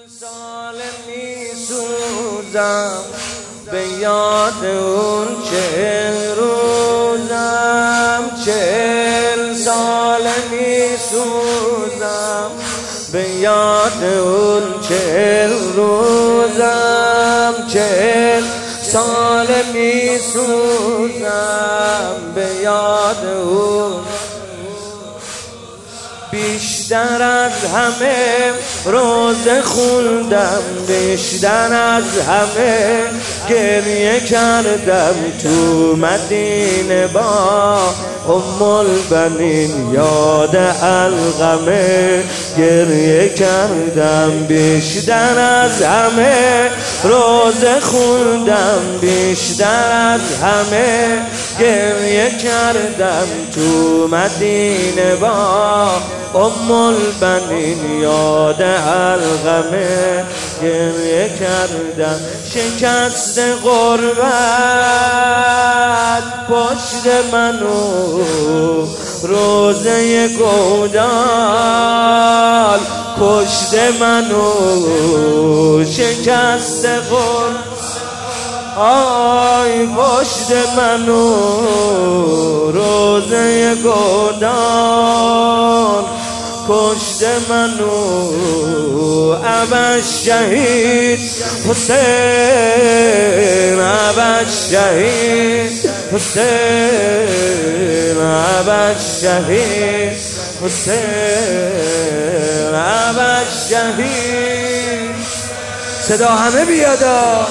سال می سوزم به یاد اون 40 روزم 40 سال می سوزم به یاد اون 40 روزم 40 سال می سوزم به یاد اون بیشتر از همه روزه خوندم بیشتر از همه گریه کردم تو مدینه با البنین یاد علقمه گریه کردم بیشتر از همه روزه خوندم بیشتر از همه گریه کردم تو مدینه با البنین یاد علقمه گریه کردم شکست غربت پشت منو روزه گودال پشت منو شکست غربت آی پشت منو روزه گودال پشت منو ابد شهید حسین ابد شهید حسین ابد شهید حسین ابد شهید صدا همه بیادا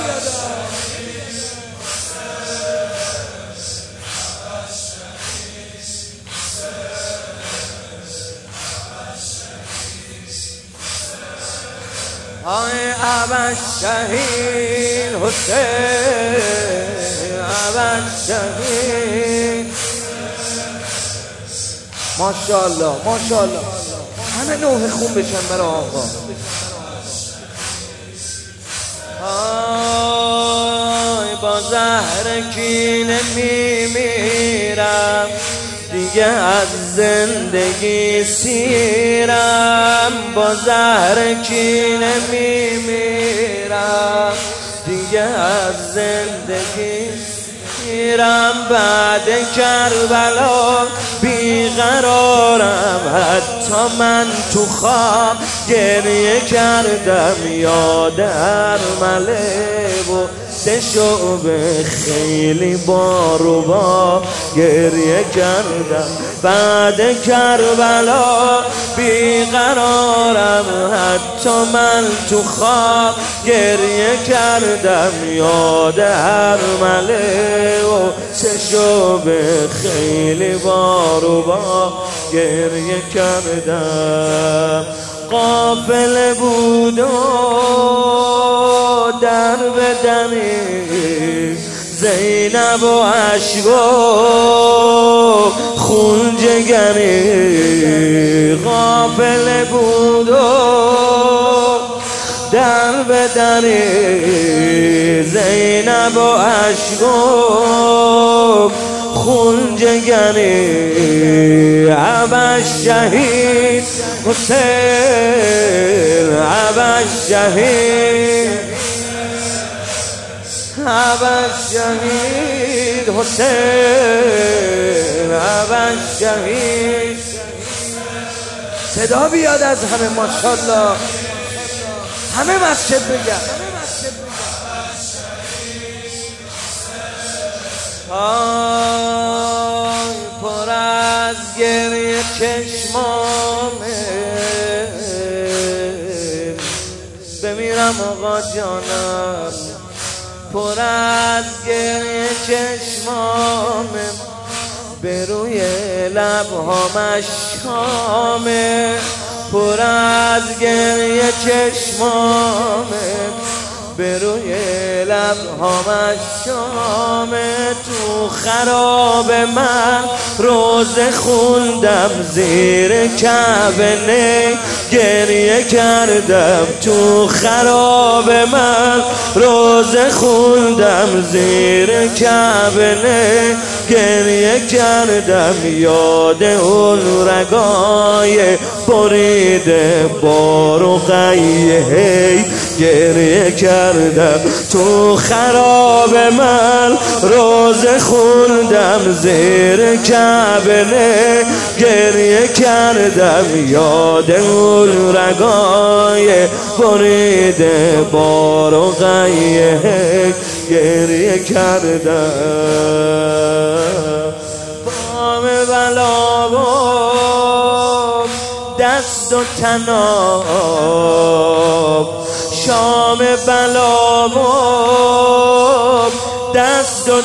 آی ابد شهید حسین ابد شهید ماشاءالله ماشاءالله همه نوح خون بشن برای آقا آی با زهر کینه میمیرم دیگه از زندگی سیرم با زهر کینه میمیرم دیگه از زندگی سیرم بعد کربلا بیقرارم حتی من تو خواب گریه کردم یاد ارمله و شعبه خیلی باروبا گریه کردم بعد کربلا بیقرارم حتی من تو خواب گریه کردم یاد ارمله و شعبه خیلی باروبا گریه کردم قافله بود و در بدنی زینب و عشق و خون جگری قافله بود و در بدنی زینب و عشق و خون جگری ابد شهید حسین ابد شهید ابد شهید حسین ابد شهید صدا بیاد از همه ماشاءالله همه مسجد بگن آی پر از گریه چشمامه بمیرم آقا جانم پر از گریه چشمامه به روی لبهام اشکامه پر از گریه چشمامه به روی لبهام اشکامه تو خراب من روزه خوندم زیر کعبه گریه کردم تو خراب من روزه خوندم زیر کعبه گریه کردم یاد اون رگای بریده بار و قیه گریه کردم تو خراب من روزه خوندم زیر کعبه گریه کردم یاد اون رگای بریده بار و قیه گریه کردم بام بلا دست و تناب شام بلا دست و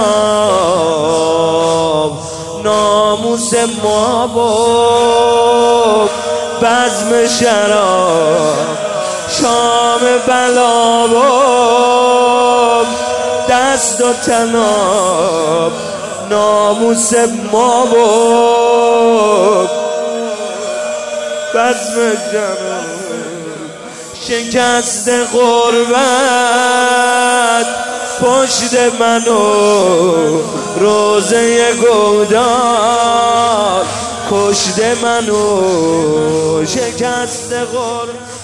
تناب ناموس ما بزم شراب شام بلا دست و تناب ناموس ما بزم شراب شکست غربت پشت منو روزه گودار کشت منو شکست غربت